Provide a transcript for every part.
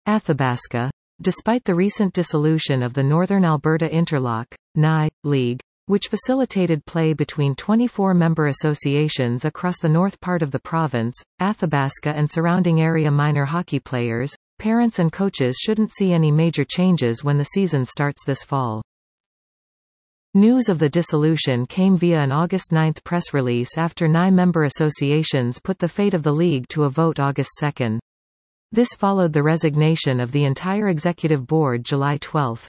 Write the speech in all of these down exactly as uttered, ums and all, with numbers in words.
Athabasca. Despite the recent dissolution of the Northern Alberta Interlock N I League, which facilitated play between twenty-four member associations across the north part of the province, Athabasca and surrounding area minor hockey players, parents and coaches shouldn't see any major changes when the season starts this fall. News of the dissolution came via an August ninth press release after N I member associations put the fate of the league to a vote August second. This followed the resignation of the entire executive board July twelfth.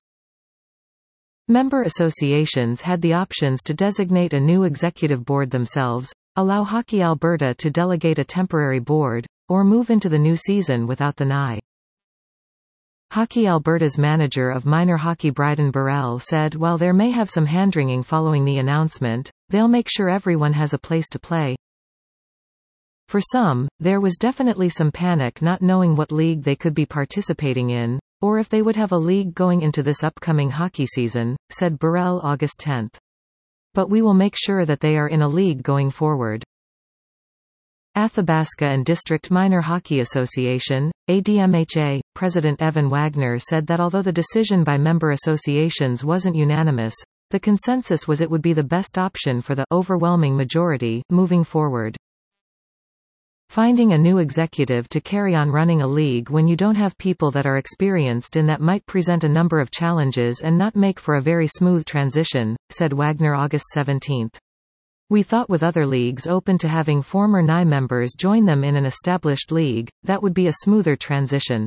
Member associations had the options to designate a new executive board themselves, allow Hockey Alberta to delegate a temporary board, or move into the new season without the N I. Hockey Alberta's manager of minor hockey Bryden Burrell said while there may have some hand-wringing following the announcement, they'll make sure everyone has a place to play. For some, there was definitely some panic not knowing what league they could be participating in, or if they would have a league going into this upcoming hockey season, said Burrell August tenth. But we will make sure that they are in a league going forward. Athabasca and District Minor Hockey Association, A D M H A, President Evan Wagner said that although the decision by member associations wasn't unanimous, the consensus was it would be the best option for the overwhelming majority moving forward. Finding a new executive to carry on running a league when you don't have people that are experienced in that might present a number of challenges and not make for a very smooth transition, said Wagner August seventeenth. We thought with other leagues open to having former N I members join them in an established league, that would be a smoother transition.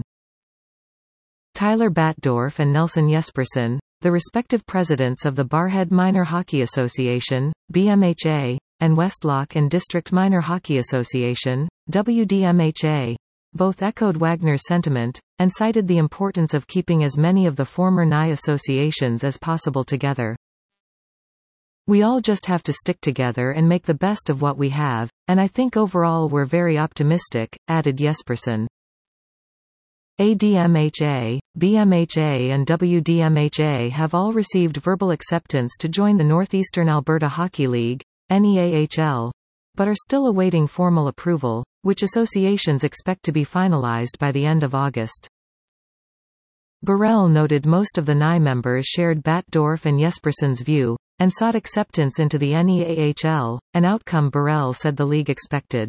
Tyler Batdorf and Nelson Jesperson, the respective presidents of the Barrhead Minor Hockey Association, B M H A, and Westlock and District Minor Hockey Association, W D M H A, both echoed Wagner's sentiment, and cited the importance of keeping as many of the former N I associations as possible together. We all just have to stick together and make the best of what we have, and I think overall we're very optimistic, added Jesperson. A D M H A, B M H A and W D M H A have all received verbal acceptance to join the Northeastern Alberta Hockey League, N E A H L, but are still awaiting formal approval, which associations expect to be finalized by the end of August. Burrell noted most of the N I members shared Batdorf and Jesperson's view, and sought acceptance into the N E A H L, an outcome Burrell said the league expected.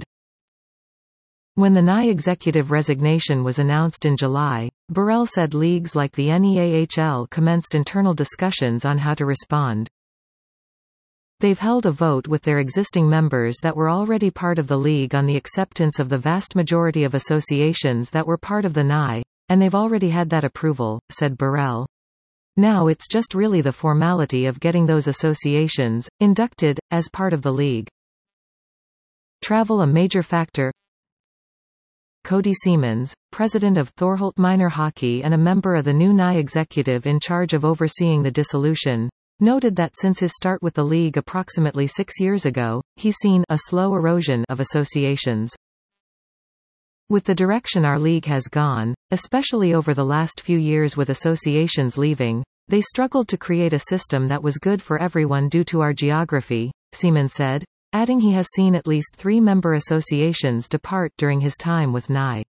When the N I executive resignation was announced in July, Burrell said leagues like the N E A H L commenced internal discussions on how to respond. They've held a vote with their existing members that were already part of the league on the acceptance of the vast majority of associations that were part of the N I, and they've already had that approval, said Burrell. Now it's just really the formality of getting those associations inducted as part of the league. Travel a major factor. Cody Siemens, president of Thorholt Minor Hockey and a member of the new N I executive in charge of overseeing the dissolution, noted that since his start with the league approximately six years ago, he's seen a slow erosion of associations. With the direction our league has gone, especially over the last few years with associations leaving, they struggled to create a system that was good for everyone due to our geography, Siemens said, adding he has seen at least three member associations depart during his time with N I.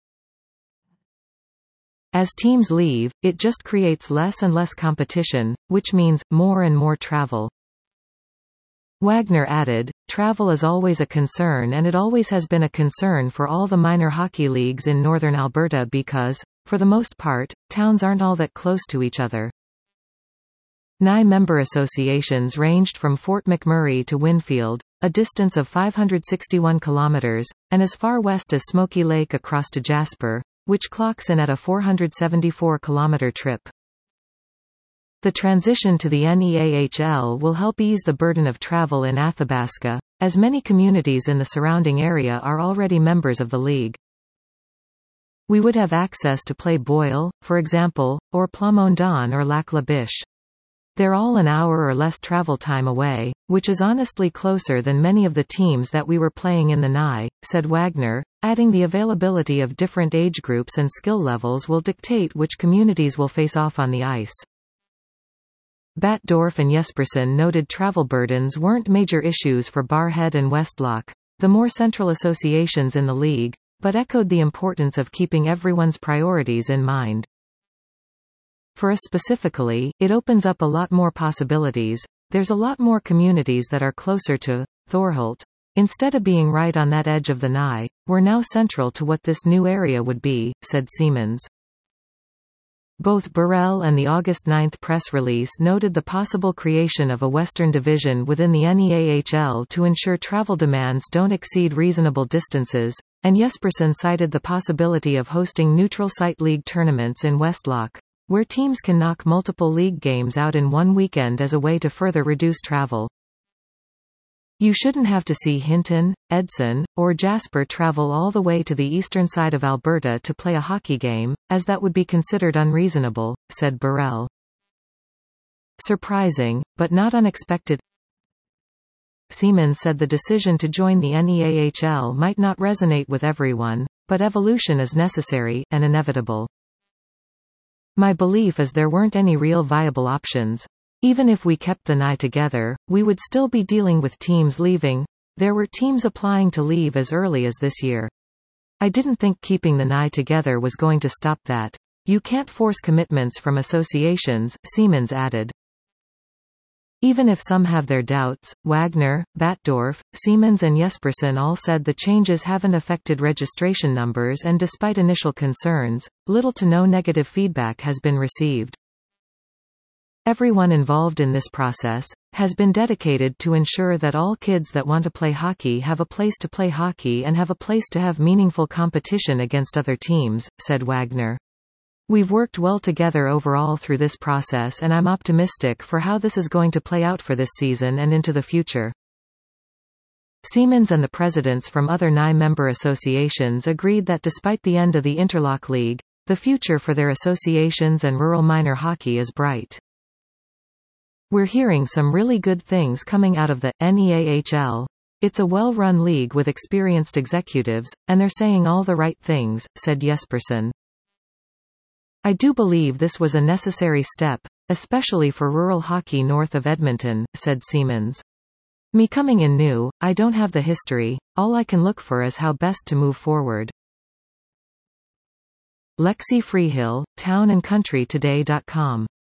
As teams leave, it just creates less and less competition, which means more and more travel. Wagner added, travel is always a concern and it always has been a concern for all the minor hockey leagues in northern Alberta because, for the most part, towns aren't all that close to each other. N I member associations ranged from Fort McMurray to Winfield, a distance of five hundred sixty-one kilometers, and as far west as Smoky Lake across to Jasper, which clocks in at a four hundred seventy-four kilometer trip. The transition to the N E A H L will help ease the burden of travel in Athabasca, as many communities in the surrounding area are already members of the league. We would have access to play Boyle, for example, or Plamondon or Lac La Biche. They're all an hour or less travel time away, which is honestly closer than many of the teams that we were playing in the N I, said Wagner, adding the availability of different age groups and skill levels will dictate which communities will face off on the ice. Batdorf and Jesperson noted travel burdens weren't major issues for Barrhead and Westlock, the more central associations in the league, but echoed the importance of keeping everyone's priorities in mind. For us specifically, it opens up a lot more possibilities. There's a lot more communities that are closer to Thorholt. Instead of being right on that edge of the N I, we're now central to what this new area would be, said Siemens. Both Burrell and the August ninth press release noted the possible creation of a Western division within the N E A H L to ensure travel demands don't exceed reasonable distances, and Jespersen cited the possibility of hosting neutral site league tournaments in Westlock, where teams can knock multiple league games out in one weekend as a way to further reduce travel. You shouldn't have to see Hinton, Edson, or Jasper travel all the way to the eastern side of Alberta to play a hockey game, as that would be considered unreasonable, said Burrell. Surprising, but not unexpected. Siemens said the decision to join the N E A H L might not resonate with everyone, but evolution is necessary, and inevitable. My belief is there weren't any real viable options. Even if we kept the N I together, we would still be dealing with teams leaving. There were teams applying to leave as early as this year. I didn't think keeping the N I together was going to stop that. You can't force commitments from associations, Siemens added. Even if some have their doubts, Wagner, Batdorf, Siemens and Jespersen all said the changes haven't affected registration numbers, and despite initial concerns, little to no negative feedback has been received. Everyone involved in this process has been dedicated to ensure that all kids that want to play hockey have a place to play hockey and have a place to have meaningful competition against other teams, said Wagner. We've worked well together overall through this process, and I'm optimistic for how this is going to play out for this season and into the future. Siemens and the presidents from other N I member associations agreed that despite the end of the Interlock League, the future for their associations and rural minor hockey is bright. We're hearing some really good things coming out of the N E A H L. It's a well-run league with experienced executives, and they're saying all the right things, said Jespersen. I do believe this was a necessary step, especially for rural hockey north of Edmonton, said Siemens. Me coming in new, I don't have the history, all I can look for is how best to move forward. Lexi Freehill, town and country today dot com